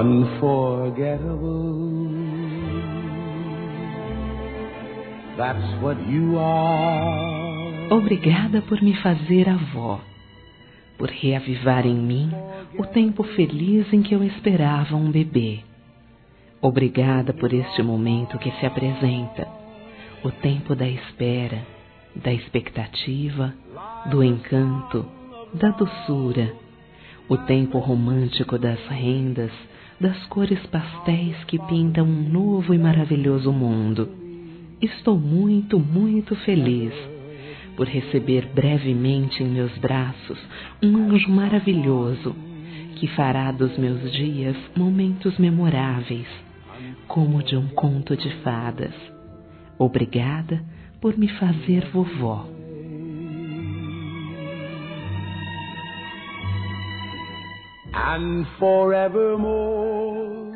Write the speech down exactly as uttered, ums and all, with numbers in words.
unforgettable. That's what you are. Obrigada por me fazer avó, por reavivar em mim o tempo feliz em que eu esperava um bebê. Obrigada por este momento que se apresenta, o tempo da espera, da expectativa, do encanto, da doçura, o tempo romântico das rendas, das cores pastéis que pintam um novo e maravilhoso mundo. Estou muito, muito feliz por receber brevemente em meus braços um anjo maravilhoso que fará dos meus dias momentos memoráveis, como de um conto de fadas. Obrigada por me fazer vovó. And forevermore